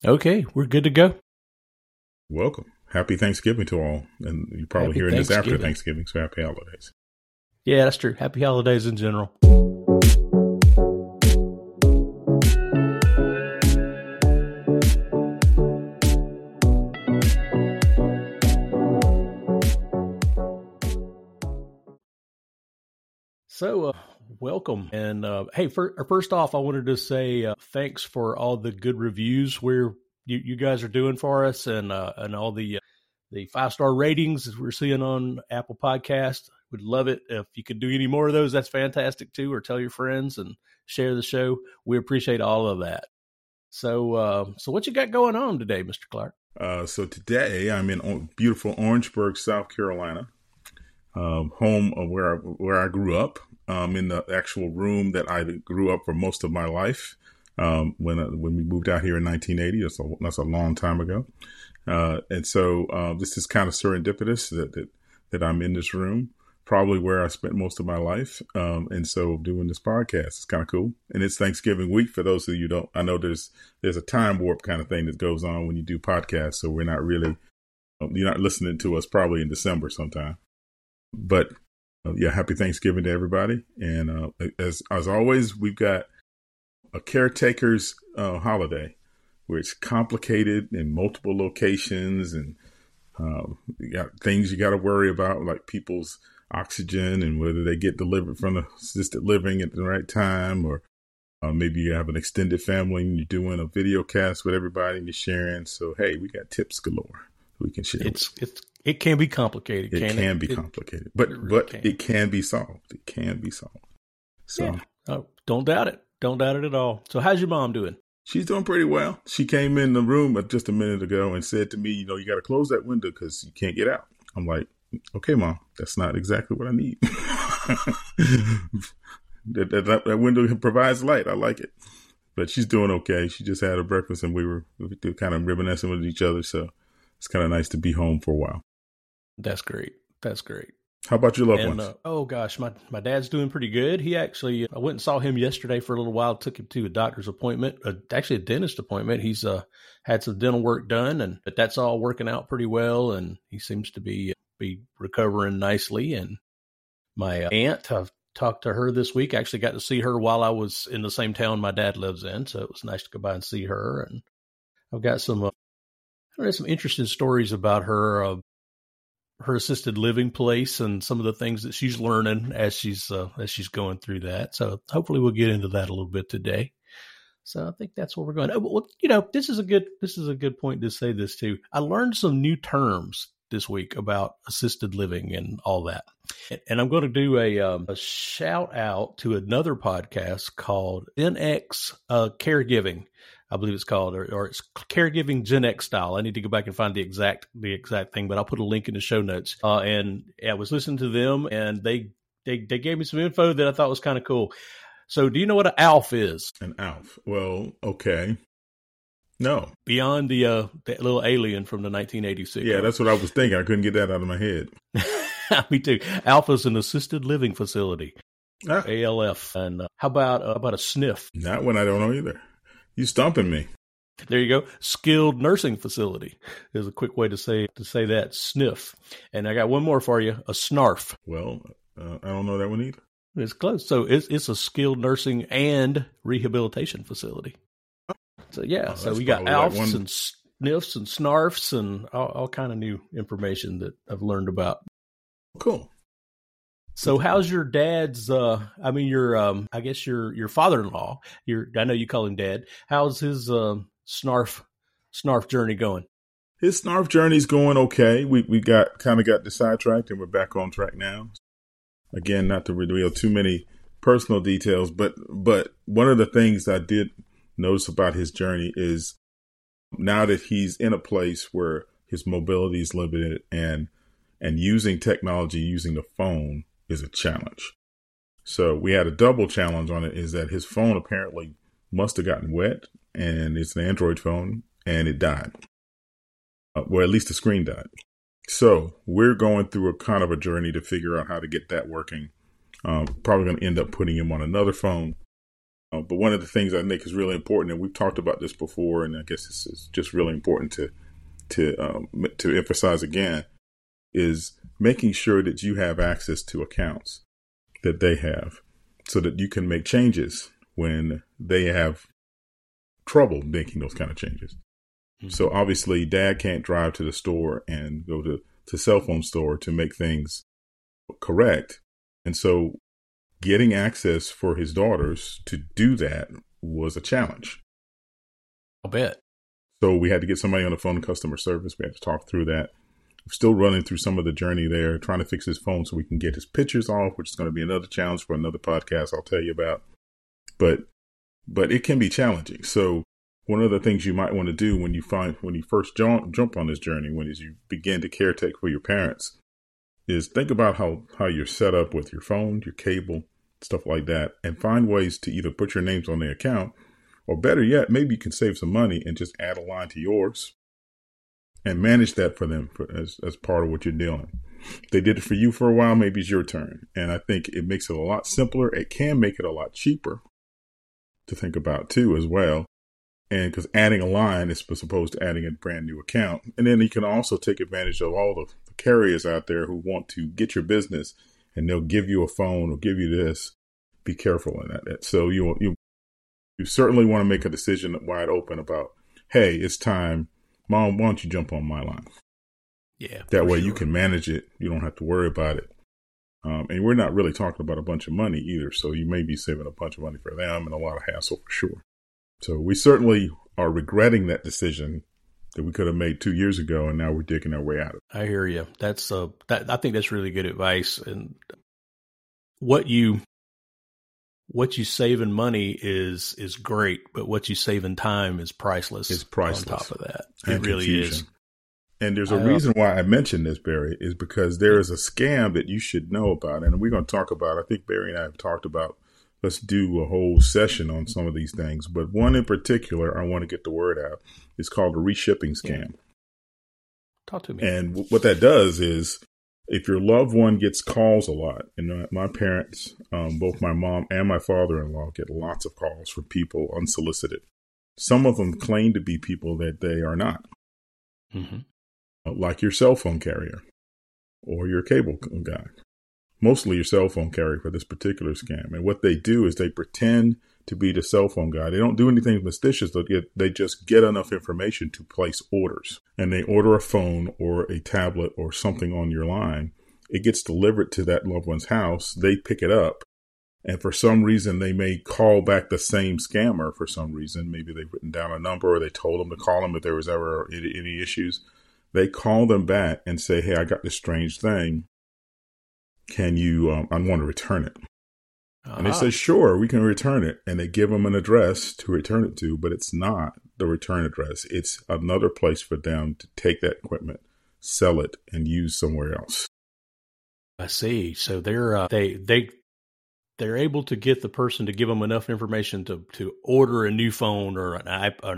Okay, we're good to go. Welcome. Happy Thanksgiving to all. And you're probably hearing this after Thanksgiving, so happy holidays. Yeah, that's true. Happy holidays in general. So, welcome. And hey, first off, I wanted to say thanks for all the good reviews you guys are doing for us, and all the 5-star ratings we're seeing on Apple Podcasts. Would love it if you could do any more of those. That's fantastic too. Or tell your friends and share the show. We appreciate all of that. So, what you got going on today, Mr. Clark? So today I'm in beautiful Orangeburg, South Carolina, home of where I grew up. In the actual room that I grew up for most of my life. When we moved out here in 1980, that's a long time ago. And so this is kind of serendipitous that I'm in this room, probably where I spent most of my life. And so doing this podcast is kind of cool. And it's Thanksgiving week. For those of you who don't, I know there's a time warp kind of thing that goes on when you do podcasts. So we're not really, you're not listening to us probably in December sometime. But yeah, happy Thanksgiving to everybody. And as always, we've got a caretaker's holiday where it's complicated in multiple locations, and you got things you got to worry about, like people's oxygen and whether they get delivered from the assisted living at the right time, or maybe you have an extended family and you're doing a video cast with everybody and you're sharing. So, hey, we got tips galore we can share. It can be complicated. It can be complicated, but it can be solved. It can be solved. So yeah. Oh, don't doubt it. Don't doubt it at all. So how's your mom doing? She's doing pretty well. She came in the room just a minute ago and said to me, you got to close that window because you can't get out. I'm like, okay, Mom, that's not exactly what I need. that window provides light. I like it. But she's doing okay. She just had her breakfast and we were kind of reminiscing with each other. So it's kind of nice to be home for a while. That's great. That's great. How about your loved ones? Oh gosh, my dad's doing pretty good. He actually, I went and saw him yesterday for a little while, took him to a doctor's appointment, actually a dentist appointment. He's had some dental work done, but that's all working out pretty well. And he seems to be recovering nicely. And my aunt, I've talked to her this week. I actually got to see her while I was in the same town my dad lives in. So it was nice to go by and see her. And I've got some interesting stories about her assisted living place and some of the things that she's learning as she's going through that. So hopefully we'll get into that a little bit today. So I think that's where we're going. Well, this is a good point to say this too. I learned some new terms this week about assisted living and all that. And I'm going to do a shout out to another podcast called Gen X Caregiving. I believe it's called, or it's Caregiving Gen X Style. I need to go back and find the exact thing, but I'll put a link in the show notes. And I was listening to them, and they gave me some info that I thought was kind of cool. So, do you know what an ALF is? An ALF? Well, okay. No. Beyond the little alien from the 1986. Yeah, that's what I was thinking. I couldn't get that out of my head. Me too. ALF is an assisted living facility. ALF. And how about a SNF? That one I don't know either. You stumping me. There you go. Skilled nursing facility is a quick way to say that. SNF. And I got one more for you. A SNARF. Well, I don't know that one either. It's close. So it's a skilled nursing and rehabilitation facility. So yeah. So we got ALFs and SNFs and SNARFs and all kind of new information that I've learned about. Cool. So how's your dad's, I guess your father-in-law, I know you call him Dad. How's his SNARF journey going? His SNARF journey's going okay. We got sidetracked and we're back on track now. Again, not to reveal too many personal details, but one of the things I did notice about his journey is now that he's in a place where his mobility is limited and using technology, using the phone, is a challenge. So we had a double challenge on it, is that his phone apparently must have gotten wet, and it's an Android phone, and it died. Well, at least the screen died. So we're going through a kind of a journey to figure out how to get that working. Probably going to end up putting him on another phone But one of the things I think is really important, and we've talked about this before, and I guess this is just really important to emphasize again, is making sure that you have access to accounts that they have so that you can make changes when they have trouble making those kind of changes. Mm-hmm. So obviously dad can't drive to the store and go to cell phone store to make things correct. And so getting access for his daughters to do that was a challenge. I'll bet. So we had to get somebody on the phone to customer service. We had to talk through that. We're still running through some of the journey there, trying to fix his phone so we can get his pictures off, which is going to be another challenge for another podcast I'll tell you about. But it can be challenging. So one of the things you might want to do when you first jump on this journey, as you begin to caretake for your parents, is think about how you're set up with your phone, your cable, stuff like that, and find ways to either put your names on the account, or better yet, maybe you can save some money and just add a line to yours and manage that for them as part of what you're doing. They did it for you for a while, maybe it's your turn. And I think it makes it a lot simpler. It can make it a lot cheaper to think about too as well. And because adding a line is opposed to adding a brand new account. And then you can also take advantage of all the carriers out there who want to get your business, and they'll give you a phone or give you this. Be careful in that. So you certainly want to make a decision wide open about, hey, it's time. Mom, why don't you jump on my line? Yeah. That way you can manage it. You don't have to worry about it. And we're not really talking about a bunch of money either. So you may be saving a bunch of money for them and a lot of hassle for sure. So we certainly are regretting that decision that we could have made 2 years ago, and now we're digging our way out of it. I hear you. I think that's really good advice. And what you save in money is great, but what you save in time is priceless. It's priceless. On top of that, it really confusion. Is. And there's a reason why I mentioned this, Barry, is because there is a scam that you should know about, and we're going to talk about. I think Barry and I have talked about. Let's do a whole session on some of these things. But one in particular, I want to get the word out. It's called a reshipping scam. Yeah. Talk to me. And what that does is if your loved one gets calls a lot, and my parents, both my mom and my father-in-law get lots of calls from people unsolicited. Some of them claim to be people that they are not. Mm-hmm. Like your cell phone carrier or your cable guy. Mostly your cell phone carrier for this particular scam. And what they do is they pretend to be the cell phone guy. They don't do anything mysterious. They just get enough information to place orders. And they order a phone or a tablet or something on your line. It gets delivered to that loved one's house. They pick it up. And for some reason, they may call back the same scammer for some reason. Maybe they've written down a number or they told them to call them if there was ever any issues. They call them back and say, hey, I got this strange thing. Can you, I want to return it. Uh-huh. And they say, sure, we can return it. And they give them an address to return it to, but it's not the return address. It's another place for them to take that equipment, sell it, and use somewhere else. I see. So they're able to get the person to give them enough information to order a new phone or an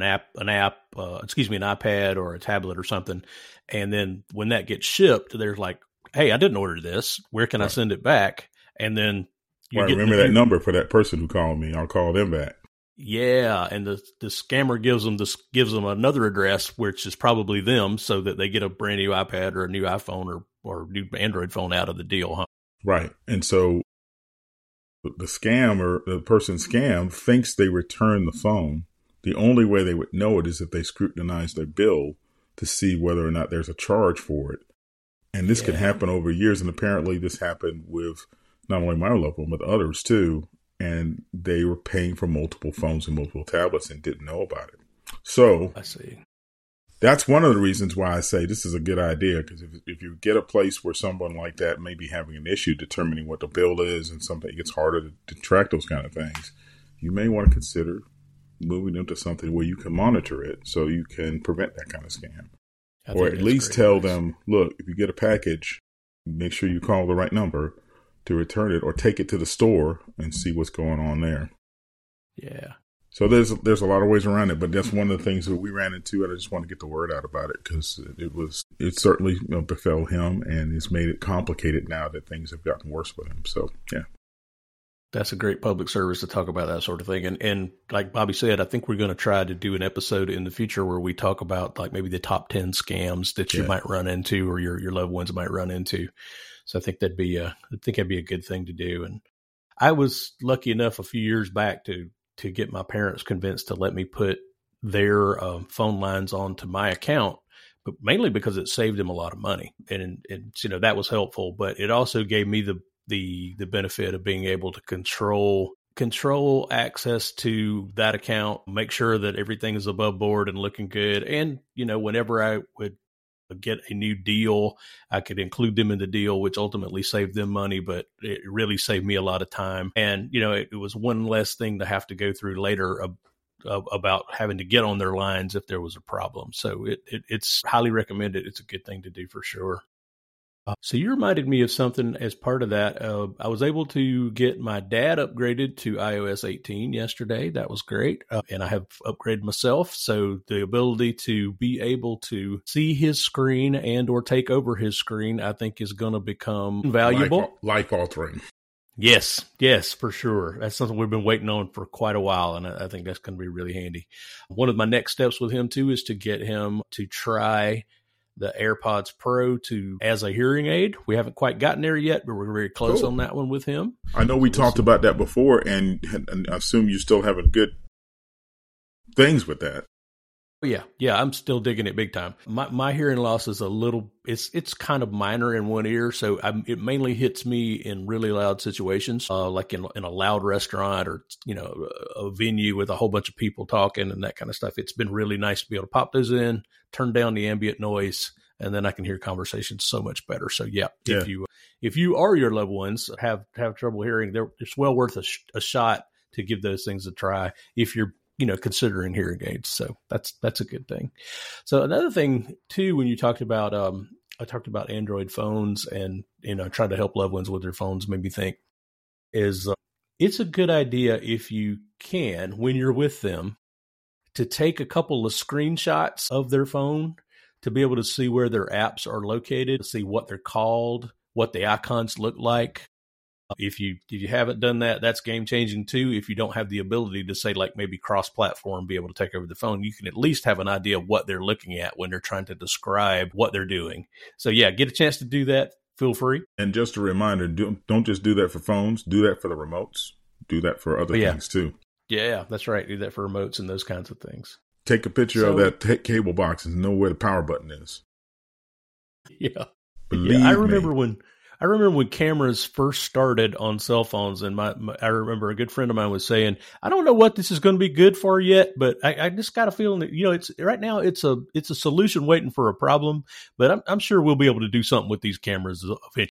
iPad or a tablet or something. And then when that gets shipped, they're like, hey, I didn't order this. Where can I send it back? And then remember that number for that person who called me. I'll call them back. Yeah, and the scammer gives them another address, which is probably them, so that they get a brand new iPad or a new iPhone or new Android phone out of the deal, huh? Right. And so the scam or the person scammed thinks they return the phone. The only way they would know it is if they scrutinize their bill to see whether or not there's a charge for it. And this can happen over years. And apparently this happened with not only my loved one, but others too. And they were paying for multiple phones and multiple tablets and didn't know about it. So I see. That's one of the reasons why I say this is a good idea. Because if you get a place where someone like that may be having an issue determining what the bill is and something, it gets harder to track those kind of things, you may want to consider moving into something where you can monitor it so you can prevent that kind of scam. Or at least tell them, look, if you get a package, make sure you call the right number to return it or take it to the store and see what's going on there. Yeah. So there's a lot of ways around it, but that's one of the things that we ran into, and I just want to get the word out about it because it certainly befell him, and it's made it complicated now that things have gotten worse with him. So, yeah. That's a great public service to talk about that sort of thing. And like Bobby said, I think we're going to try to do an episode in the future where we talk about like maybe the top 10 scams that you might run into or your loved ones might run into. So I think that'd be a good thing to do. And I was lucky enough a few years back to get my parents convinced to let me put their phone lines onto my account, but mainly because it saved them a lot of money. And that was helpful, but it also gave me the benefit of being able to control access to that account, make sure that everything is above board and looking good. And, whenever I would get a new deal, I could include them in the deal, which ultimately saved them money, but it really saved me a lot of time. And, it was one less thing to have to go through later about having to get on their lines if there was a problem. So it's highly recommended. It's a good thing to do for sure. So you reminded me of something as part of that. I was able to get my dad upgraded to iOS 18 yesterday. That was great. And I have upgraded myself. So the ability to be able to see his screen and or take over his screen, I think is going to become valuable. Life altering. Yes, for sure. That's something we've been waiting on for quite a while, and I think that's going to be really handy. One of my next steps with him, too, is to get him to try the AirPods Pro as a hearing aid. We haven't quite gotten there yet, but we're very close on that one with him. I know we talked about that before, and I assume you're still having good things with that. Yeah, I'm still digging it big time. My hearing loss is it's kind of minor in one ear, so it mainly hits me in really loud situations, like in a loud restaurant or a venue with a whole bunch of people talking and that kind of stuff. It's been really nice to be able to pop those in, turn down the ambient noise, and then I can hear conversations so much better. So if you or your loved ones have trouble hearing, it's well worth a shot to give those things a try if you're considering hearing aids. So that's a good thing. So another thing too, when you talked about, I talked about Android phones and, trying to help loved ones with their phones, made me think is it's a good idea if you can, when you're with them, to take a couple of screenshots of their phone to be able to see where their apps are located, to see what they're called, what the icons look like. If you haven't done that, that's game changing too. If you don't have the ability to say like maybe cross platform, be able to take over the phone, you can at least have an idea of what they're looking at when they're trying to describe what they're doing. So get a chance to do that. Feel free. And just a reminder, don't just do that for phones. Do that for the remotes. Do that for other things too. Yeah, that's right. Do that for remotes and those kinds of things. Take a picture of that cable box and know where the power button is. Yeah. I remember when cameras first started on cell phones, and I remember a good friend of mine was saying, I don't know what this is going to be good for yet, but I just got a feeling that, it's right now it's a solution waiting for a problem, but I'm sure we'll be able to do something with these cameras eventually.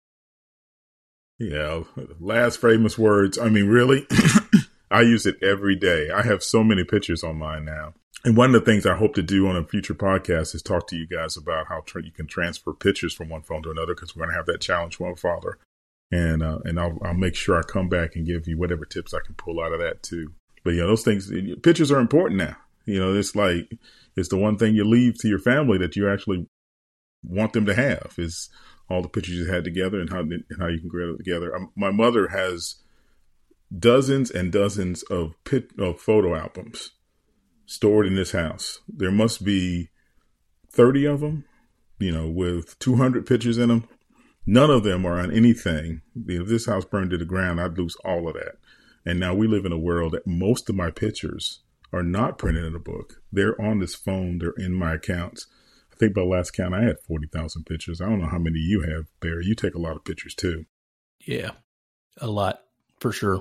Yeah. Last famous words. I mean, really, I use it every day. I have so many pictures on mine now. And one of the things I hope to do on a future podcast is talk to you guys about how you can transfer pictures from one phone to another, because we're going to have that challenge for my father. And I'll make sure I come back and give you whatever tips I can pull out of that too. But those things, pictures are important now. It's like, it's the one thing you leave to your family that you actually want them to have, is all the pictures you had together and how you can get it together. My mother has dozens and dozens of photo albums stored in this house. There must be 30 of them, with 200 pictures in them. None of them are on anything. If this house burned to the ground, I'd lose all of that. And now we live in a world that most of my pictures are not printed in a book. They're on this phone. They're in my accounts. I think by last count, I had 40,000 pictures. I don't know how many you have, Barry. You take a lot of pictures too. Yeah, a lot for sure.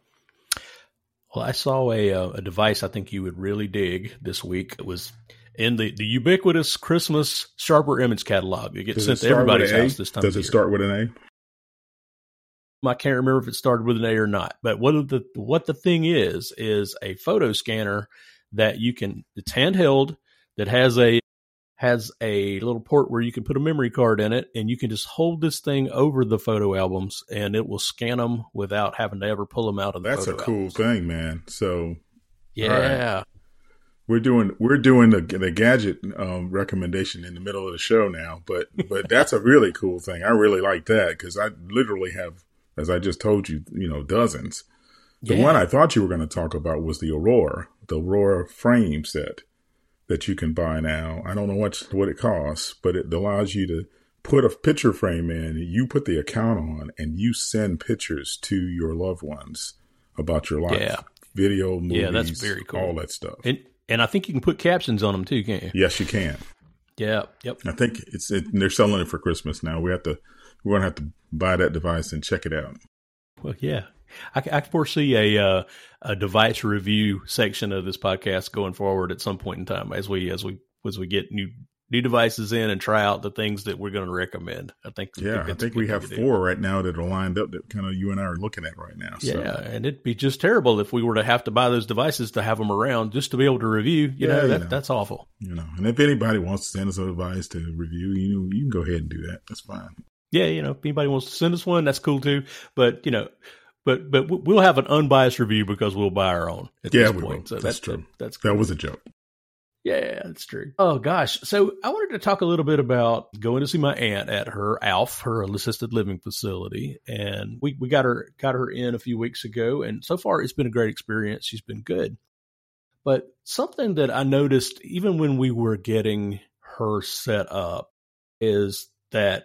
Well, I saw a device I think you would really dig this week. It was in the ubiquitous Christmas Sharper Image Catalog. It gets sent to everybody's house this time of year. Does it start with an A? I can't remember if it started with an A or not. But what the thing is a photo scanner that it's handheld, that has a little port where you can put a memory card in it, and you can just hold this thing over the photo albums and it will scan them without having to ever pull them out of the photo albums. That's a cool thing, man. So yeah, right. We're doing the gadget recommendation in the middle of the show now, but that's a really cool thing. I really like that, because I literally have, as I just told you, dozens. The one I thought you were going to talk about was the Aurora frame set that you can buy now. I don't know what it costs, but it allows you to put a picture frame in, you put the account on, and you send pictures to your loved ones about your life. Yeah. Video, movies, that's very cool. All that stuff. And I think you can put captions on them too, can't you? Yes, you can. Yeah. Yep. I think they're selling it for Christmas now. We're going to have to buy that device and check it out. Well, yeah. I foresee a device review section of this podcast going forward at some point in time as we get new devices in and try out the things that we're going to recommend. I think we have 4 right now that are lined up that kind of you and I are looking at right now. So. Yeah, and it'd be just terrible if we were to have to buy those devices to have them around just to be able to review. That's awful. And if anybody wants to send us a device to review, you can go ahead and do that. That's fine. Yeah, if anybody wants to send us one, that's cool too. But But we'll have an unbiased review because we'll buy our own at this point. So that's true. That's cool. That was a joke. Yeah, that's true. Oh gosh. So I wanted to talk a little bit about going to see my aunt at her ALF, her assisted living facility. And we got her in a few weeks ago. And so far it's been a great experience. She's been good. But something that I noticed even when we were getting her set up is that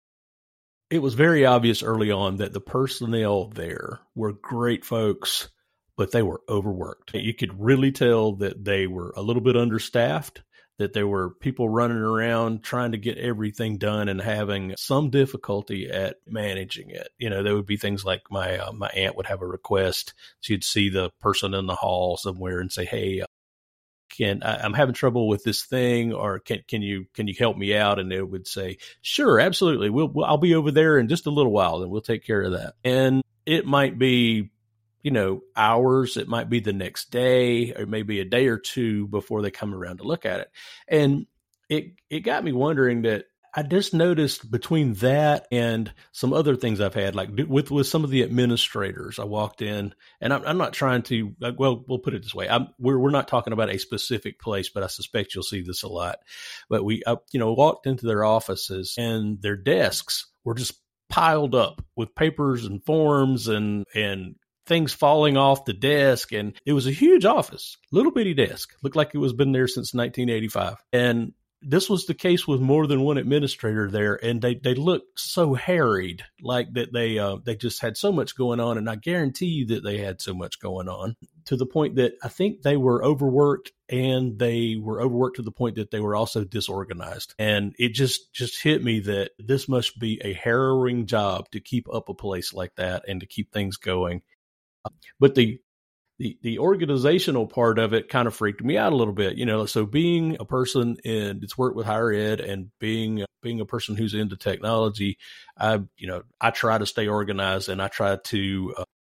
it was very obvious early on that the personnel there were great folks, but they were overworked. You could really tell that they were a little bit understaffed, that there were people running around trying to get everything done and having some difficulty at managing it. There would be things like my aunt would have a request. She'd see the person in the hall somewhere and say, "Hey, I'm having trouble with this thing, or can you help me out?" And they would say, "Sure, absolutely. I'll be over there in just a little while and we'll take care of that." And it might be, hours. It might be the next day, or maybe a day or two before they come around to look at it. And it got me wondering that I just noticed between that and some other things I've had, like with some of the administrators, I walked in, and I'm not trying to, we'll put it this way. We're not talking about a specific place, but I suspect you'll see this a lot. But we, walked into their offices and their desks were just piled up with papers and forms and things falling off the desk. And it was a huge office, little bitty desk, looked like it was been there since 1985. And this was the case with more than one administrator there, and they looked so harried, like that they just had so much going on, and I guarantee you that they had so much going on to the point that I think they were overworked, and they were overworked to the point that they were also disorganized. And it just hit me that this must be a harrowing job to keep up a place like that and to keep things going. But the organizational part of it kind of freaked me out a little bit, so being a person that's worked with higher ed and being a person who's into technology, I try to stay organized, and I try to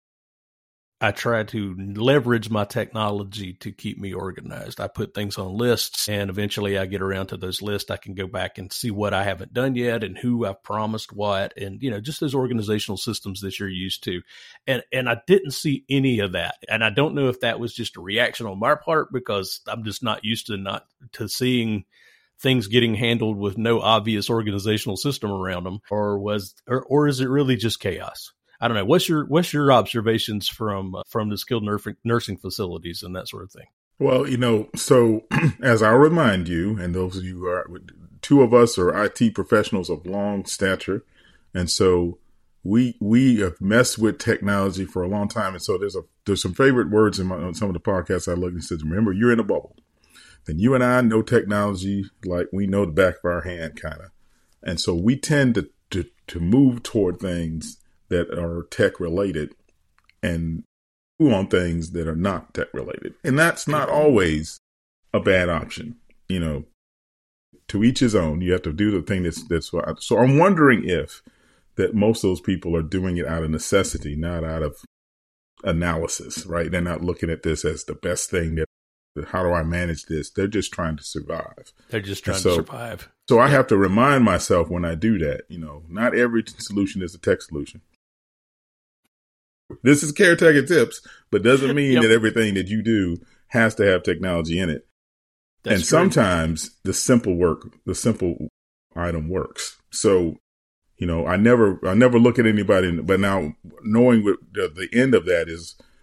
leverage my technology to keep me organized. I put things on lists, and eventually I get around to those lists. I can go back and see what I haven't done yet and who I've promised what, and, just those organizational systems that you're used to. And I didn't see any of that. And I don't know if that was just a reaction on my part because I'm just not used to seeing things getting handled with no obvious organizational system around them, or is it really just chaos? I don't know. What's your observations from the skilled nursing facilities and that sort of thing? Well, so as I remind you, and those of you who are, 2 of us are IT professionals of long stature, and so we have messed with technology for a long time, and so there's some favorite words on some of the podcasts I looked and said, remember, you're in a bubble, and you and I know technology like we know the back of our hand, kind of, and so we tend to move toward things that are tech related and on things that are not tech related. And that's not always a bad option. To each his own. You have to do the thing that's so I'm wondering if that most of those people are doing it out of necessity, not out of analysis, right? They're not looking at this as the best thing how do I manage this? They're just trying to survive. They're just trying to survive. So I have to remind myself when I do that, not every solution is a tech solution. This is Caretaker Tips, but doesn't mean that everything that you do has to have technology in it. That's true. Sometimes the simple item works. So, I never look at anybody, but now knowing what the end of that is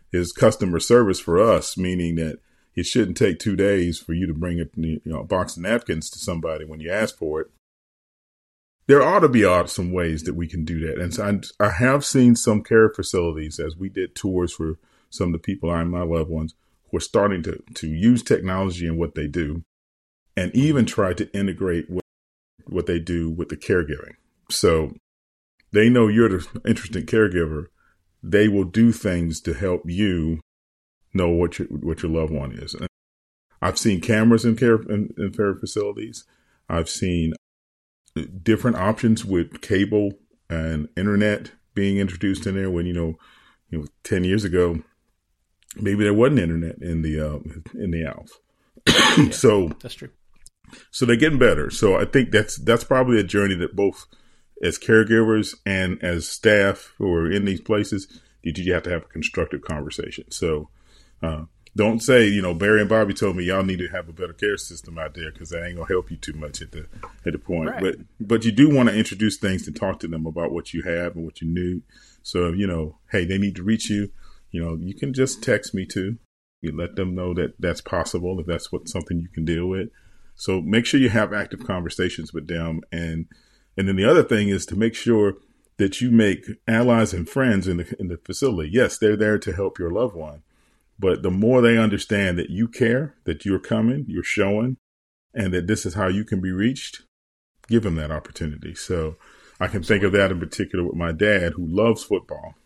is customer service for us, meaning that it shouldn't take 2 days for you to bring a box of napkins to somebody when you ask for it. There ought to be some ways that we can do that. And so I have seen some care facilities, as we did tours for some of the people and my loved ones, who are starting to use technology in what they do and even try to integrate what they do with the caregiving. So they know you're the interested caregiver. They will do things to help you know what your loved one is. And I've seen cameras in care facilities. I've seen different options with cable and internet being introduced in there when, 10 years ago, maybe there wasn't internet in the ALF. Yeah, so that's true. So they're getting better. So I think that's probably a journey that both as caregivers and as staff who are in these places, you have to have a constructive conversation. So don't say, Barry and Bobby told me y'all need to have a better care system out there because that ain't gonna help you too much at the point. Right. But you do want to introduce things to talk to them about what you have and what you need. So hey, they need to reach you. You can just text me too. You let them know that that's possible if that's something you can deal with. So make sure you have active conversations with them. And then the other thing is to make sure that you make allies and friends in the facility. Yes, they're there to help your loved one. But the more they understand that you care, that you're coming, you're showing, and that this is how you can be reached, give them that opportunity. So I can think of that in particular with my dad, who loves football.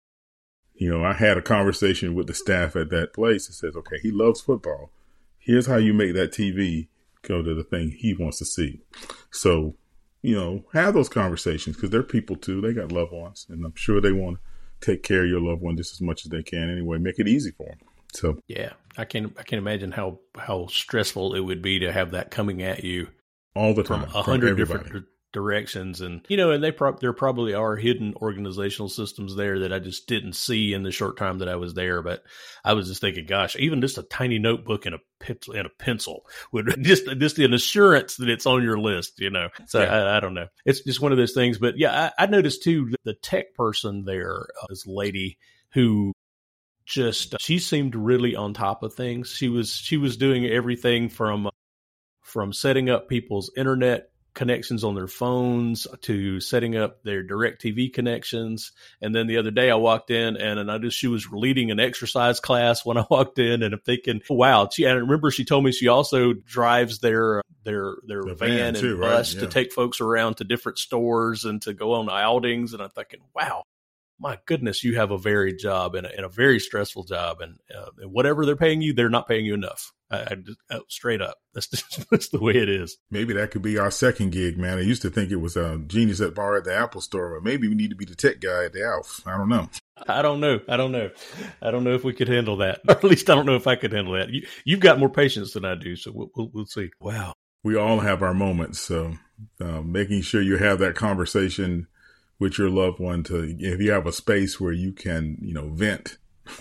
I had a conversation with the staff at that place that says, okay, he loves football. Here's how you make that TV go to the thing he wants to see. So, have those conversations because they're people too. They got loved ones, and I'm sure they want to take care of your loved one just as much as they can anyway. Make it easy for them. So yeah, I can imagine how stressful it would be to have that coming at you all the time from 100 different directions, and and there probably are hidden organizational systems there that I just didn't see in the short time that I was there. But I was just thinking, gosh, even just a tiny notebook and a pencil would just an assurance that it's on your list, So yeah. I don't know. It's just one of those things. But yeah, I noticed too the tech person there, this lady who she seemed really on top of things. She was doing everything from setting up people's internet connections on their phones to setting up their DirecTV connections. And then the other day I walked in and I noticed she was leading an exercise class when I walked in, and I'm thinking, wow. I remember she told me she also drives their van and bus to take folks around to different stores and to go on outings. And I'm thinking, wow, my goodness, you have a varied job and a very stressful job, and whatever they're paying you, they're not paying you enough. I just, straight up. That's the way it is. Maybe that could be our second gig, man. I used to think it was genius at bar at the Apple store, but maybe we need to be the tech guy at the ALF. I don't know. I don't know. I don't know if we could handle that. Or at least I don't know if I could handle that. You've got more patience than I do, so we'll see. Wow. We all have our moments, so making sure you have that conversation with your loved one if you have a space where you can, vent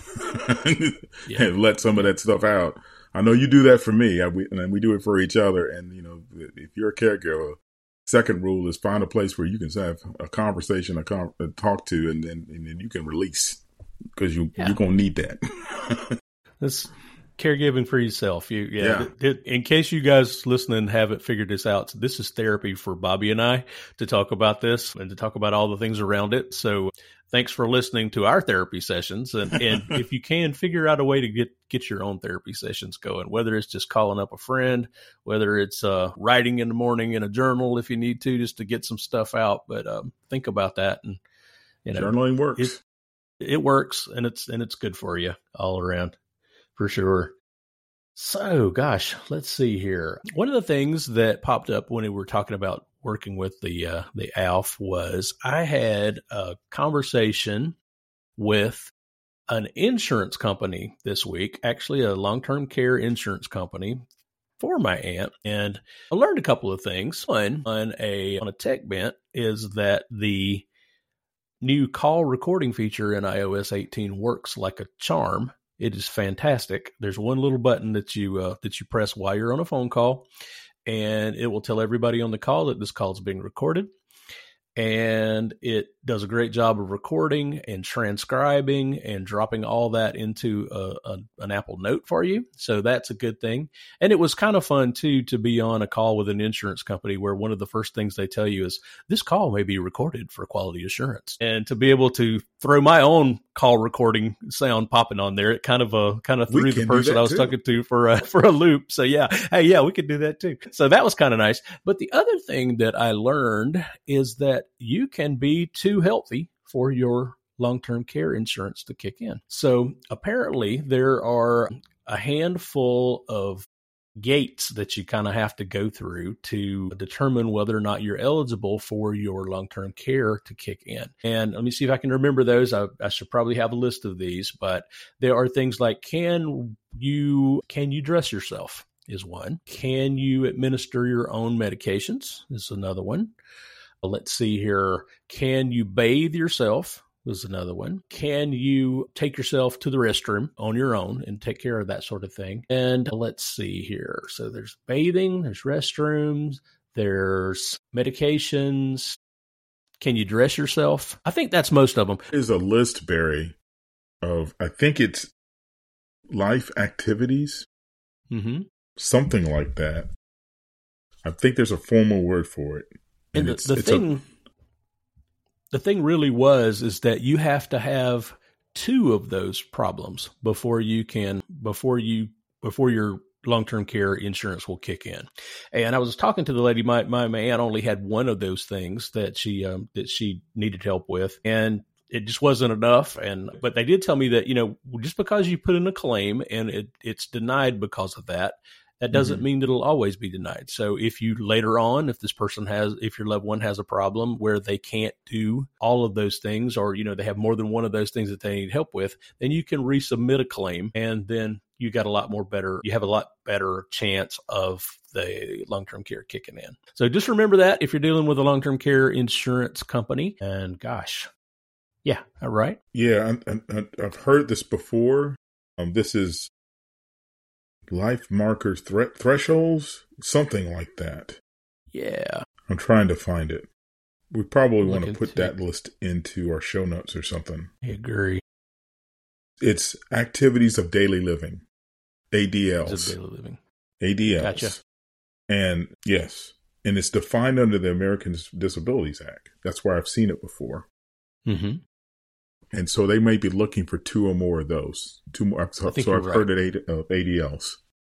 and let some of that stuff out. I know you do that for me, and we do it for each other. And, if you're a caregiver, second rule is find a place where you can have a conversation, talk to, and then you can release because you're going to need that. That's caregiving for yourself. In case you guys listening haven't figured this out, this is therapy for Bobby and I to talk about this and to talk about all the things around it. So thanks for listening to our therapy sessions. And if you can, figure out a way to get your own therapy sessions going, whether it's just calling up a friend, whether it's writing in the morning in a journal if you need to, just to get some stuff out. But think about that. And journaling works. It works, and it's good for you all around. For sure. So, gosh, let's see here. One of the things that popped up when we were talking about working with the ALF was I had a conversation with an insurance company this week, actually a long-term care insurance company for my aunt, and I learned a couple of things. One, on a tech bent, is that the new call recording feature in iOS 18 works like a charm. It is fantastic. There's one little button that you press while you're on a phone call, and it will tell everybody on the call that this call is being recorded. and it does a great job of recording and transcribing and dropping all that into an Apple Note for you. So that's a good thing. And it was kind of fun too to be on a call with an insurance company where one of the first things they tell you is this call may be recorded for quality assurance. And to be able to throw my own call recording sound popping on there, it kind of threw the person I was talking to for a loop. So yeah, hey, yeah, we could do that too. So that was kind of nice. But the other thing that I learned is that you can be too healthy for your long-term care insurance to kick in. So apparently there are a handful of gates that you kind of have to go through to determine whether or not you're eligible for your long-term care to kick in. And let me see if I can remember those. I should probably have a list of these, but there are things like, can you dress yourself is one. Can you administer your own medications is another one. Let's see here. Can you bathe yourself? Was another one. Can you take yourself to the restroom on your own and take care of that sort of thing? And let's see here. So there's bathing, there's restrooms, there's medications. Can you dress yourself? I think that's most of them. There's a list, Barry, of, I think it's life activities, something like that. I think there's a formal word for it. And the thing really is that you have to have two of those problems before your long-term care insurance will kick in. And I was talking to the lady, my aunt only had one of those things that she needed help with, and it just wasn't enough. But they did tell me that, just because you put in a claim and it's denied because of that, that doesn't mean it'll always be denied. So if you later on, if your loved one has a problem where they can't do all of those things, or, they have more than one of those things that they need help with, then you can resubmit a claim, and then you have a lot better chance of the long-term care kicking in. So just remember that if you're dealing with a long-term care insurance company. And gosh, yeah, all right. Yeah, I've heard this before. This is life markers, thresholds, something like that. Yeah. I'm trying to find it. We probably want to put that list into our show notes or something. I agree. It's activities of daily living. ADLs. ADLs. Gotcha. And yes, and it's defined under the Americans with Disabilities Act. That's where I've seen it before. Mm-hmm. And so they may be looking for two or more of those. Two more. So I've heard of ADLs.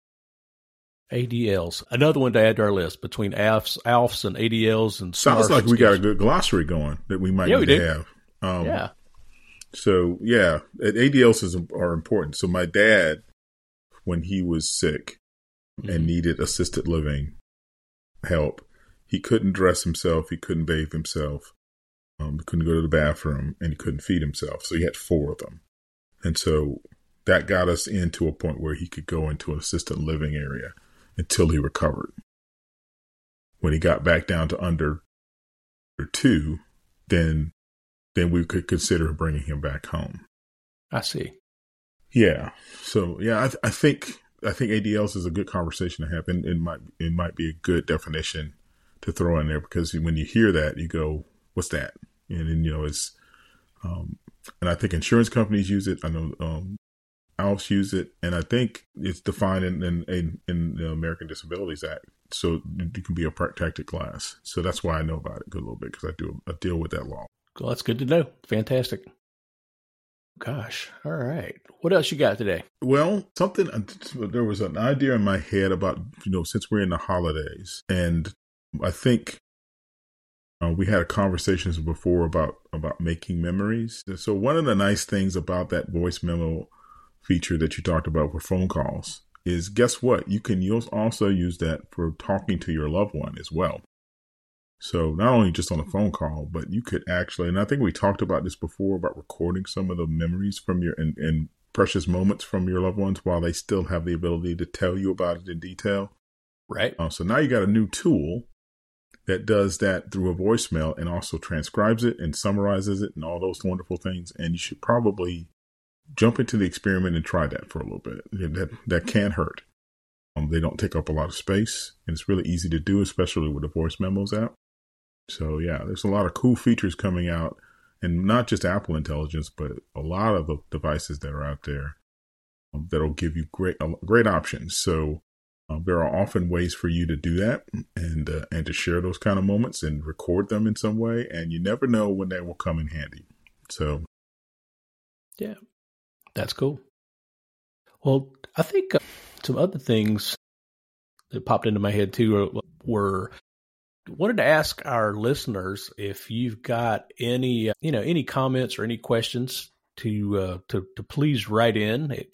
ADLs. Another one to add to our list between ALFs and ADLs and sounds like we got a good glossary going that we might need to have. Yeah. So yeah, ADLs are important. So my dad, when he was sick and needed assisted living help, he couldn't dress himself. He couldn't bathe himself. He couldn't go to the bathroom, and he couldn't feed himself. So he had 4 of them. And so that got us into a point where he could go into an assisted living area until he recovered. When he got back down to under 2, then we could consider bringing him back home. I see. Yeah. So yeah, I think ADLs is a good conversation to have, and it might be a good definition to throw in there, because when you hear that, you go, "What's that?" And then it's, and I think insurance companies use it. I know ALFs use it, and I think it's defined in the American Disabilities Act, so you can be a protected class. So that's why I know about it a little bit, because I deal with that law. Well, that's good to know. Fantastic. Gosh. All right. What else you got today? Well, there was an idea in my head about, since we're in the holidays, and I think we had conversations before about making memories. So one of the nice things about that voice memo feature that you talked about for phone calls is, guess what? You can also use that for talking to your loved one as well. So not only just on a phone call, but you could actually, and I think we talked about this before, about recording some of the memories from and precious moments from your loved ones while they still have the ability to tell you about it in detail. Right. So now you got a new tool that does that through a voicemail and also transcribes it and summarizes it and all those wonderful things. And you should probably jump into the experiment and try that for a little bit. That can't hurt. They don't take up a lot of space, and it's really easy to do, especially with the voice memos app. So yeah, there's a lot of cool features coming out, and not just Apple Intelligence, but a lot of the devices that are out there that'll give you great options. So there are often ways for you to do that and to share those kind of moments and record them in some way, and you never know when they will come in handy. So yeah, that's cool. Well, I think some other things that popped into my head too were wanted to ask our listeners if you've got any any comments or any questions to please write in at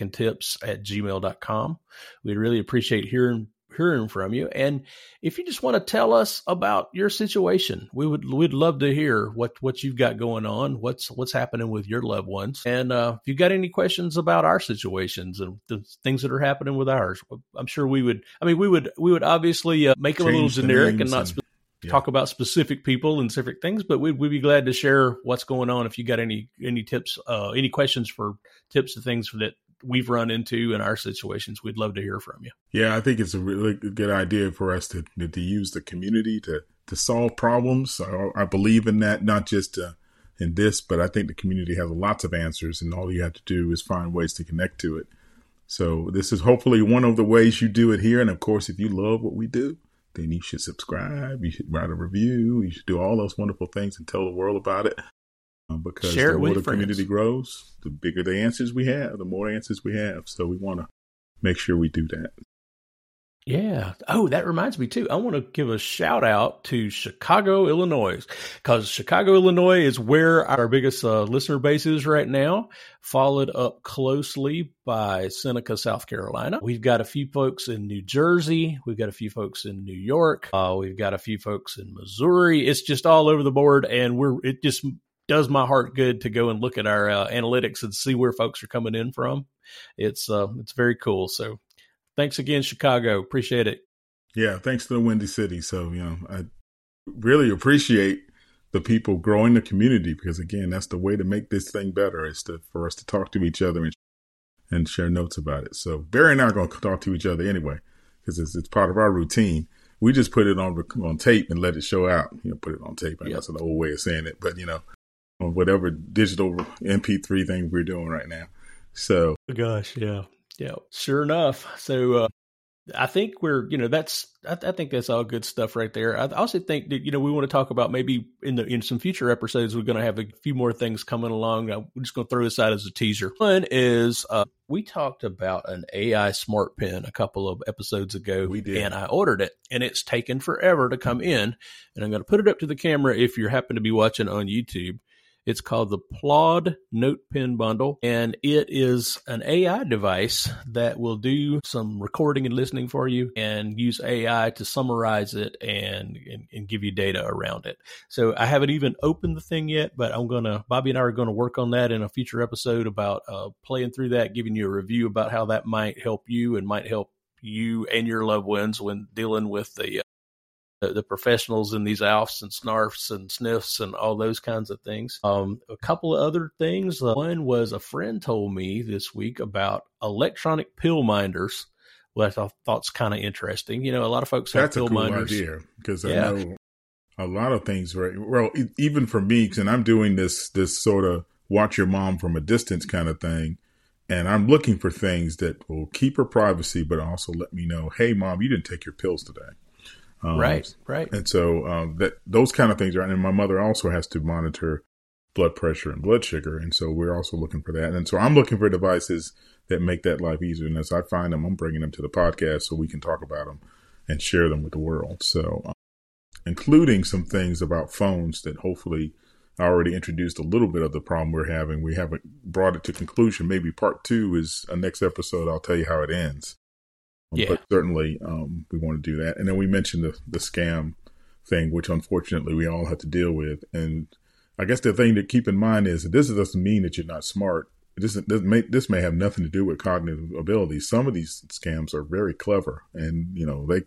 caretechandtips@gmail.com. We'd really appreciate hearing from you. And if you just want to tell us about your situation, we'd love to hear what you've got going on, what's happening with your loved ones. And if you've got any questions about our situations and the things that are happening with ours, I'm sure we would obviously make them a little generic and not talk about specific people and specific things, but we'd be glad to share what's going on. If you got any tips, any questions for tips and things that we've run into in our situations, we'd love to hear from you. Yeah, I think it's a really good idea for us to use the community to solve problems. I believe in that, not just in this, but I think the community has lots of answers, and all you have to do is find ways to connect to it. So this is hopefully one of the ways you do it here. And of course, if you love what we do, then you should subscribe, you should write a review, you should do all those wonderful things and tell the world about it. Because the more the community grows, the bigger the answers we have, the more answers we have. So we want to make sure we do that. Yeah. Oh, that reminds me too. I want to give a shout out to Chicago, Illinois, because Chicago, Illinois is where our biggest listener base is right now, followed up closely by Seneca, South Carolina. We've got a few folks in New Jersey. We've got a few folks in New York. We've got a few folks in Missouri. It's just all over the board, and it just does my heart good to go and look at our analytics and see where folks are coming in from. It's very cool. So thanks again, Chicago. Appreciate it. Yeah, thanks to the Windy City. So, I really appreciate the people growing the community, because, again, that's the way to make this thing better, is for us to talk to each other and share notes about it. So Barry and I are going to talk to each other anyway, because it's part of our routine. We just put it on tape and let it show out. Put it on tape. That's an old way of saying it, but, on whatever digital MP3 thing we're doing right now. So, gosh, yeah, sure enough. So, I think I think that's all good stuff right there. I also think that, we want to talk about maybe in some future episodes, we're going to have a few more things coming along. We're just going to throw this out as a teaser. One is, we talked about an AI smart pen a couple of episodes ago. We did. And I ordered it, and it's taken forever to come in, and I'm going to put it up to the camera if you happen to be watching on YouTube. It's called the Plod Note Pen Bundle, and it is an AI device that will do some recording and listening for you and use AI to summarize it and give you data around it. So I haven't even opened the thing yet, but Bobby and I are going to work on that in a future episode about playing through that, giving you a review about how that might help you and might help you and your loved ones when dealing with the professionals in these ALFs and SNARFs and SNFs and all those kinds of things. A couple of other things. One was a friend told me this week about electronic pill minders, which I thought's kind of interesting. A lot of folks have pill minders. That's a cool idea, because I know a lot of things, right? Well, even for me, and I'm doing this sort of watch your mom from a distance kind of thing. And I'm looking for things that will keep her privacy, but also let me know, hey, Mom, you didn't take your pills today. Right. And so those kind of things are, and my mother also has to monitor blood pressure and blood sugar. And so we're also looking for that. And so I'm looking for devices that make that life easier. And as I find them, I'm bringing them to the podcast so we can talk about them and share them with the world. So including some things about phones that hopefully I already introduced a little bit of the problem we're having. We haven't brought it to conclusion. Maybe part 2 is a next episode. I'll tell you how it ends. But certainly we want to do that. And then we mentioned the scam thing, which unfortunately we all have to deal with. And I guess the thing to keep in mind is that this doesn't mean that you're not smart. This may have nothing to do with cognitive abilities. Some of these scams are very clever, and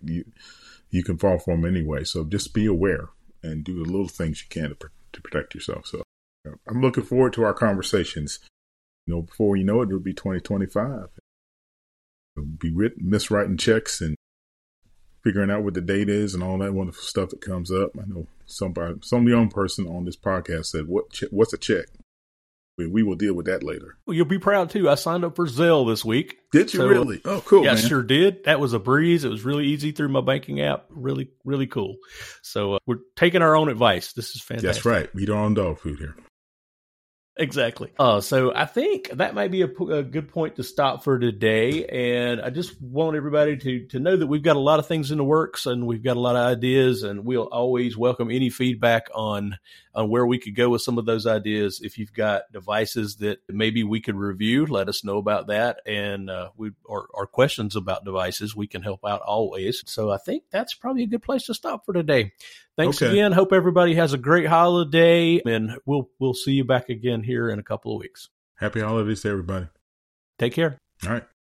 you can fall for them anyway. So just be aware and do the little things you can to protect yourself. So I'm looking forward to our conversations. Before you know it, it'll be 2025. Be miswriting checks and figuring out what the date is and all that wonderful stuff that comes up. I know some young person on this podcast said, "What's a check?" We will deal with that later. Well, you'll be proud too. I signed up for Zelle this week. Did you really? Oh, cool. Yeah, man. Sure did. That was a breeze. It was really easy through my banking app. Really, really cool. So we're taking our own advice. This is fantastic. That's right. We don't own dog food here. Exactly. So I think that might be a good point to stop for today. And I just want everybody to know that we've got a lot of things in the works and we've got a lot of ideas, and we'll always welcome any feedback on where we could go with some of those ideas. If you've got devices that maybe we could review, let us know about that. And or questions about devices, we can help out always. So I think that's probably a good place to stop for today. Thanks again. Hope everybody has a great holiday, and we'll see you back again here in a couple of weeks. Happy holidays to everybody. Take care. All right.